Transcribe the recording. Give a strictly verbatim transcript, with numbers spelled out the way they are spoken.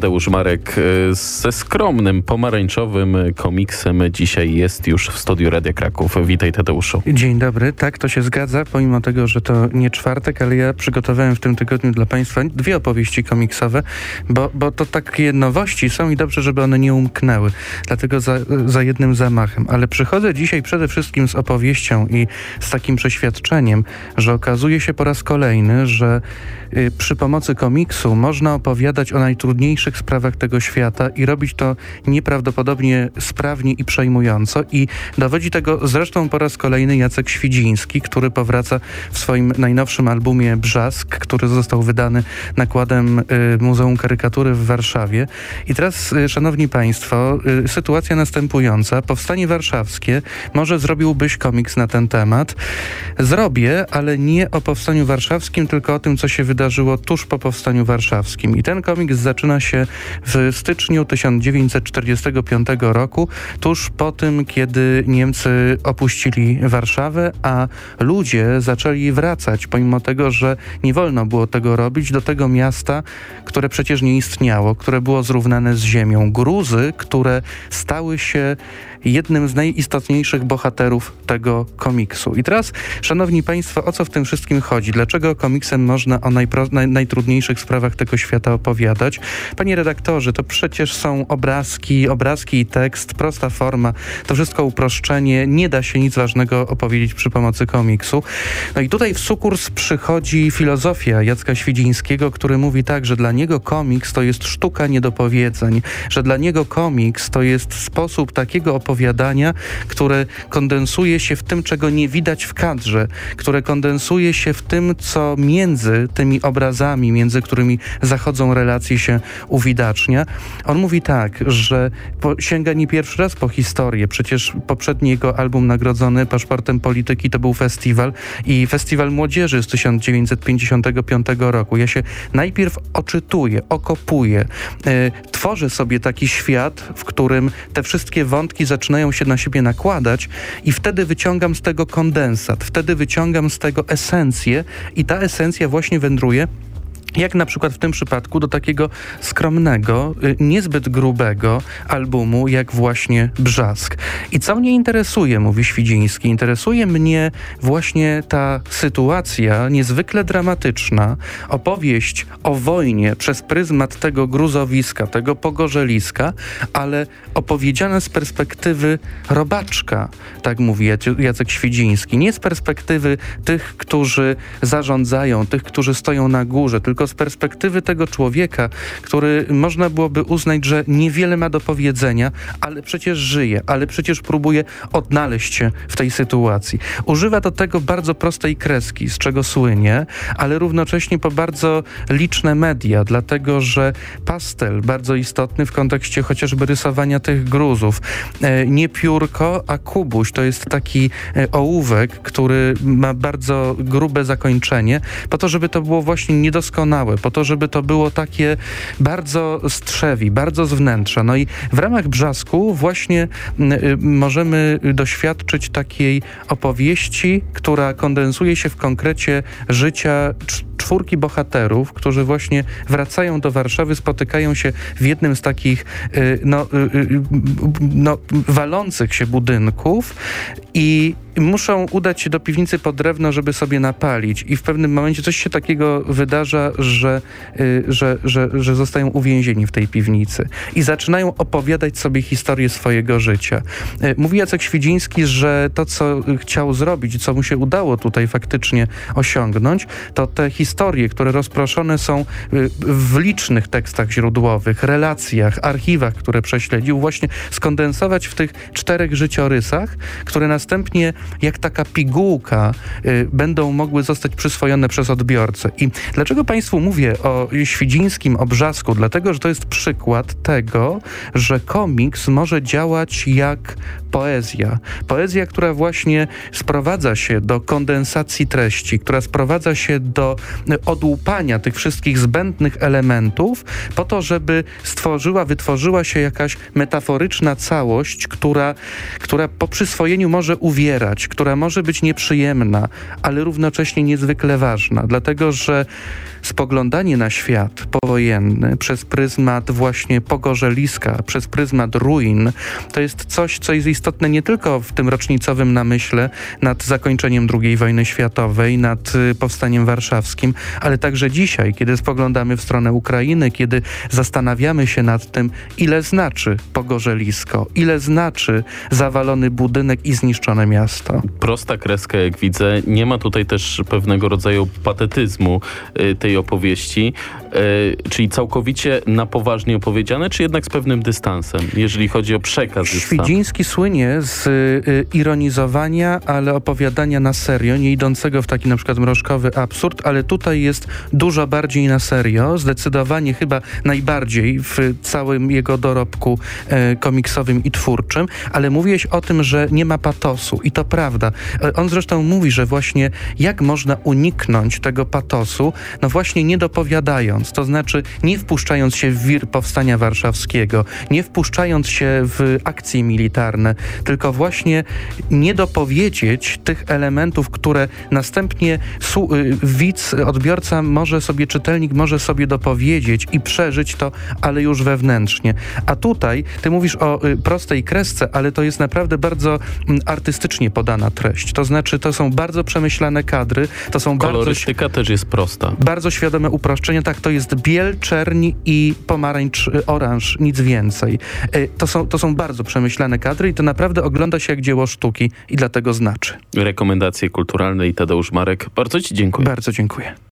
Tadeusz Marek ze skromnym, pomarańczowym komiksem dzisiaj jest już w studiu Radia Kraków. Witaj, Tadeuszu. Dzień dobry. Tak, to się zgadza, pomimo tego, że to nie czwartek, ale ja przygotowałem w tym tygodniu dla Państwa dwie opowieści komiksowe, bo, bo to takie nowości są i dobrze, żeby one nie umknęły. Dlatego za, za jednym zamachem. Ale przychodzę dzisiaj przede wszystkim z opowieścią i z takim przeświadczeniem, że okazuje się po raz kolejny, że y, przy pomocy komiksu można opowiadać o najtrudniejszych sprawach tego świata i robić to nieprawdopodobnie sprawnie i przejmująco. I dowodzi tego zresztą po raz kolejny Jacek Świdziński, który powraca w swoim najnowszym albumie Brzask, który został wydany nakładem y, Muzeum Karykatury w Warszawie. I teraz, y, szanowni państwo, y, sytuacja następująca. Powstanie Warszawskie. Może zrobiłbyś komiks na ten temat? Zrobię, ale nie o Powstaniu Warszawskim, tylko o tym, co się wydarzyło tuż po Powstaniu Warszawskim. I ten komiks zaczyna się w styczniu tysiąc dziewięćset czterdziestego piątego roku, tuż po tym, kiedy Niemcy opuścili Warszawę, a ludzie zaczęli wracać, pomimo tego, że nie wolno było tego robić, do tego miasta, które przecież nie istniało, które było zrównane z ziemią. Gruzy, które stały się jednym z najistotniejszych bohaterów tego komiksu. I teraz, szanowni państwo, o co w tym wszystkim chodzi? Dlaczego komiksem można o najpro, naj, najtrudniejszych sprawach tego świata opowiadać? Panie redaktorze, to przecież są obrazki, obrazki i tekst, prosta forma, to wszystko uproszczenie, nie da się nic ważnego opowiedzieć przy pomocy komiksu. No i tutaj w sukurs przychodzi filozofia Jacka Świdzińskiego, który mówi tak, że dla niego komiks to jest sztuka niedopowiedzeń, że dla niego komiks to jest sposób takiego opowiadania, opowiadania, które kondensuje się w tym, czego nie widać w kadrze, które kondensuje się w tym, co między tymi obrazami, między którymi zachodzą relacje, się uwidacznia. On mówi tak, że po, sięga nie pierwszy raz po historię. Przecież poprzedni jego album nagrodzony Paszportem Polityki to był festiwal i Festiwal Młodzieży z tysiąc dziewięćset pięćdziesiątego piątego roku. Ja się najpierw oczytuję, okopuję, y, tworzę sobie taki świat, w którym te wszystkie wątki zaczynają zaczynają się na siebie nakładać i wtedy wyciągam z tego kondensat, wtedy wyciągam z tego esencję i ta esencja właśnie wędruje, jak na przykład w tym przypadku, do takiego skromnego, niezbyt grubego albumu, jak właśnie Brzask. I co mnie interesuje, mówi Świdziński, interesuje mnie właśnie ta sytuacja niezwykle dramatyczna, opowieść o wojnie przez pryzmat tego gruzowiska, tego pogorzeliska, ale opowiedziana z perspektywy robaczka, tak mówi Jacek Świdziński. Nie z perspektywy tych, którzy zarządzają, tych, którzy stoją na górze, tylko z perspektywy tego człowieka, który można byłoby uznać, że niewiele ma do powiedzenia, ale przecież żyje, ale przecież próbuje odnaleźć się w tej sytuacji. Używa do tego bardzo prostej kreski, z czego słynie, ale równocześnie po bardzo liczne media, dlatego że pastel, bardzo istotny w kontekście chociażby rysowania tych gruzów. E, nie piórko, a kubuś. To jest taki e, ołówek, który ma bardzo grube zakończenie, po to, żeby to było właśnie niedoskonałe, po to, żeby to było takie bardzo strzewi, bardzo z wnętrza. No i w ramach Brzasku właśnie y, możemy doświadczyć takiej opowieści, która kondensuje się w konkrecie życia czwórki bohaterów, którzy właśnie wracają do Warszawy, spotykają się w jednym z takich y, no, y, y, no, walących się budynków i muszą udać się do piwnicy pod drewno, żeby sobie napalić. I w pewnym momencie coś się takiego wydarza, że, y, że, że, że zostają uwięzieni w tej piwnicy. I zaczynają opowiadać sobie historię swojego życia. Y, mówi Jacek Świdziński, że to, co chciał zrobić, co mu się udało tutaj faktycznie osiągnąć, to te historie, które rozproszone są y, w licznych tekstach źródłowych, relacjach, archiwach, które prześledził, właśnie skondensować w tych czterech życiorysach, które następnie jak taka pigułka y, będą mogły zostać przyswojone przez odbiorcę. I dlaczego Państwu mówię o Świdzińskim, o Brzasku? Dlatego, że to jest przykład tego, że komiks może działać jak poezja. Poezja, która właśnie sprowadza się do kondensacji treści, która sprowadza się do odłupania tych wszystkich zbędnych elementów po to, żeby stworzyła, wytworzyła się jakaś metaforyczna całość, która, która po przyswojeniu może uwierać, postać, która może być nieprzyjemna, ale równocześnie niezwykle ważna, dlatego że spoglądanie na świat powojenny przez pryzmat właśnie pogorzeliska, przez pryzmat ruin, to jest coś, co jest istotne nie tylko w tym rocznicowym namyśle nad zakończeniem drugiej wojny światowej, nad powstaniem warszawskim, ale także dzisiaj, kiedy spoglądamy w stronę Ukrainy, kiedy zastanawiamy się nad tym, ile znaczy pogorzelisko, ile znaczy zawalony budynek i zniszczone miasto. Prosta kreska, jak widzę. Nie ma tutaj też pewnego rodzaju patetyzmu y, tej opowieści, y, czyli całkowicie na poważnie opowiedziane, czy jednak z pewnym dystansem, jeżeli chodzi o przekaz. Świdziński słynie z y, ironizowania, ale opowiadania na serio, nie idącego w taki na przykład mrożkowy absurd, ale tutaj jest dużo bardziej na serio, zdecydowanie chyba najbardziej w całym jego dorobku y, komiksowym i twórczym, ale mówiłeś o tym, że nie ma patosu i to prawda. On zresztą mówi, że właśnie jak można uniknąć tego patosu, no właśnie nie dopowiadając, to znaczy nie wpuszczając się w wir powstania warszawskiego, nie wpuszczając się w akcje militarne, tylko właśnie nie dopowiedzieć tych elementów, które następnie widz, odbiorca może sobie, czytelnik może sobie dopowiedzieć i przeżyć to, ale już wewnętrznie. A tutaj ty mówisz o prostej kresce, ale to jest naprawdę bardzo artystycznie podana treść. To znaczy, to są bardzo przemyślane kadry, to są kolorystyka bardzo, też jest prosta. Bardzo świadome uproszczenia. Tak, to jest biel, czerń i pomarańcz, oranż, nic więcej. To są, to są bardzo przemyślane kadry i to naprawdę ogląda się jak dzieło sztuki i dlatego znaczy. Rekomendacje kulturalne i Tadeusz Marek. Bardzo ci dziękuję. Bardzo dziękuję.